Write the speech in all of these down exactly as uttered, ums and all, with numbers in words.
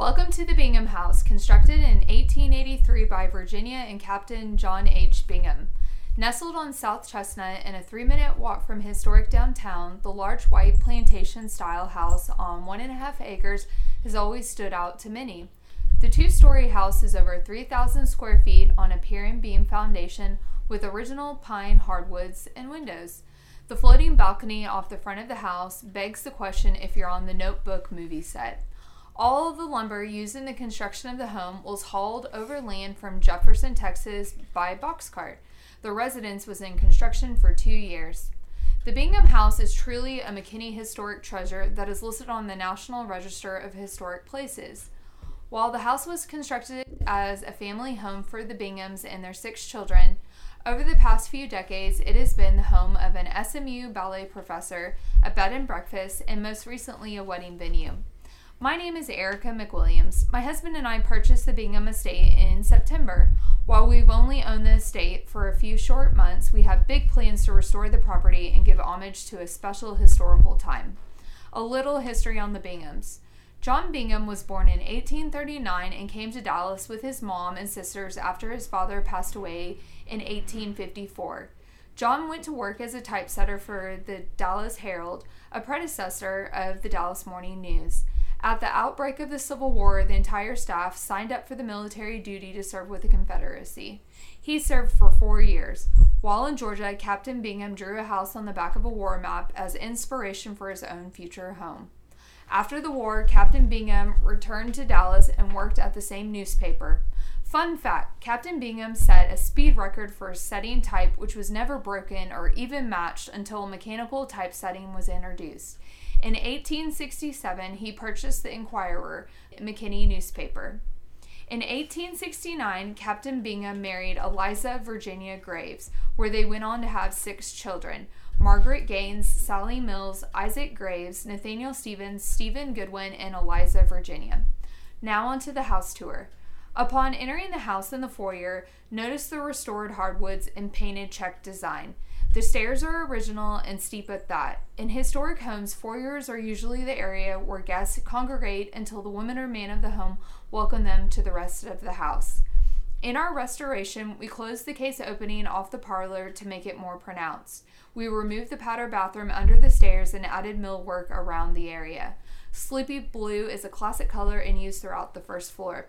Welcome to the Bingham House, constructed in eighteen eighty-three by Virginia and Captain John H. Bingham. Nestled on South Chestnut and a three-minute walk from historic downtown, the large white plantation-style house on one and a half acres has always stood out to many. The two-story house is over three thousand square feet on a pier and beam foundation with original pine hardwoods and windows. The floating balcony off the front of the house begs the question if you're on the Notebook movie set. All of the lumber used in the construction of the home was hauled overland from Jefferson, Texas by boxcart. The residence was in construction for two years. The Bingham House is truly a McKinney historic treasure that is listed on the National Register of Historic Places. While the house was constructed as a family home for the Binghams and their six children, over the past few decades, it has been the home of an S M U ballet professor, a bed and breakfast, and most recently a wedding venue. My name is Erica McWilliams. My husband and I purchased the Bingham estate in September. While we've only owned the estate for a few short months, we have big plans to restore the property and give homage to a special historical time. A little history on the Binghams. John Bingham was born in eighteen thirty-nine and came to Dallas with his mom and sisters after his father passed away in eighteen fifty-four. John went to work as a typesetter for the Dallas Herald, a predecessor of the Dallas Morning News. At the outbreak of the Civil War, the entire staff signed up for the military duty to serve with the Confederacy. He served for four years. While in Georgia, Captain Bingham drew a house on the back of a war map as inspiration for his own future home. After the war, Captain Bingham returned to Dallas and worked at the same newspaper. Fun fact, Captain Bingham set a speed record for setting type which was never broken or even matched until mechanical typesetting was introduced. In eighteen sixty-seven, he purchased the Inquirer, a McKinney newspaper. In eighteen sixty-nine, Captain Bingham married Eliza Virginia Graves, where they went on to have six children: Margaret Gaines, Sally Mills, Isaac Graves, Nathaniel Stevens, Stephen Goodwin, and Eliza Virginia. Now onto the house tour. Upon entering the house in the foyer, notice the restored hardwoods and painted check design. The stairs are original and steep at that. In historic homes, foyers are usually the area where guests congregate until the woman or man of the home welcome them to the rest of the house. In our restoration, we closed the case opening off the parlor to make it more pronounced. We removed the powder bathroom under the stairs and added millwork around the area. Sleepy blue is a classic color and used throughout the first floor.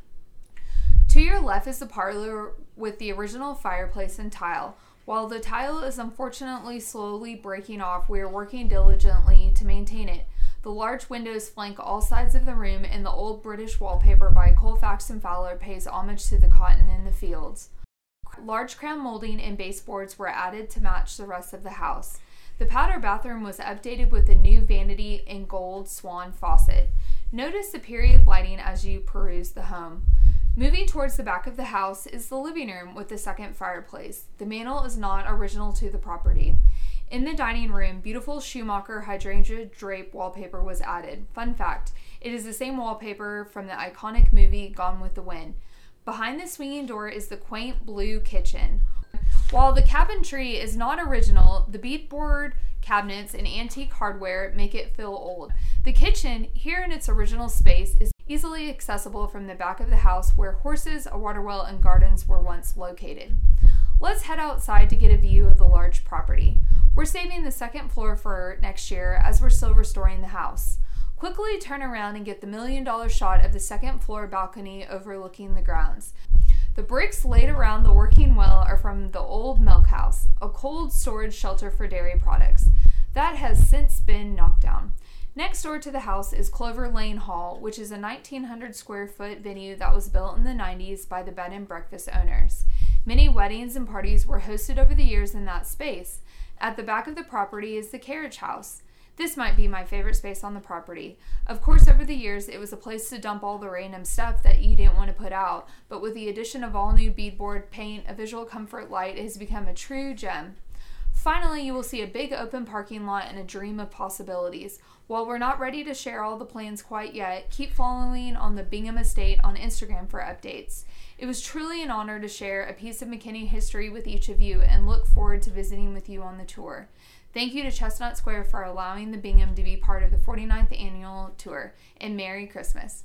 To your left is the parlor with the original fireplace and tile. While the tile is unfortunately slowly breaking off, we are working diligently to maintain it. The large windows flank all sides of the room, and the old British wallpaper by Colfax and Fowler pays homage to the cotton in the fields. Large crown molding and baseboards were added to match the rest of the house. The powder bathroom was updated with a new vanity and gold swan faucet. Notice the period lighting as you peruse the home. Moving towards the back of the house is the living room with the second fireplace. The mantel is not original to the property. In the dining room, beautiful Schumacher hydrangea drape wallpaper was added. Fun fact, it is the same wallpaper from the iconic movie Gone with the Wind. Behind the swinging door is the quaint blue kitchen. While the cabinetry is not original, the beadboard cabinets and antique hardware make it feel old. The kitchen, here in its original space, is easily accessible from the back of the house where horses, a water well, and gardens were once located. Let's head outside to get a view of the large property. We're saving the second floor for next year as we're still restoring the house. Quickly turn around and get the million dollar shot of the second floor balcony overlooking the grounds. The bricks laid around the working well are from the old milk house, a cold storage shelter for dairy products. That has since been knocked down. Next door to the house is Clover Lane Hall, which is a nineteen hundred square foot venue that was built in the nineties by the bed and breakfast owners. Many weddings and parties were hosted over the years in that space. At the back of the property is the carriage house. This might be my favorite space on the property. Of course, over the years, it was a place to dump all the random stuff that you didn't want to put out, but with the addition of all new beadboard paint, a visual comfort light, it has become a true gem. Finally, you will see a big open parking lot and a dream of possibilities. While we're not ready to share all the plans quite yet, keep following on the Bingham Estate on Instagram for updates. It was truly an honor to share a piece of McKinney history with each of you and look forward to visiting with you on the tour. Thank you to Chestnut Square for allowing the Bingham to be part of the forty-ninth annual tour, and Merry Christmas.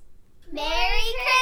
Merry Christmas!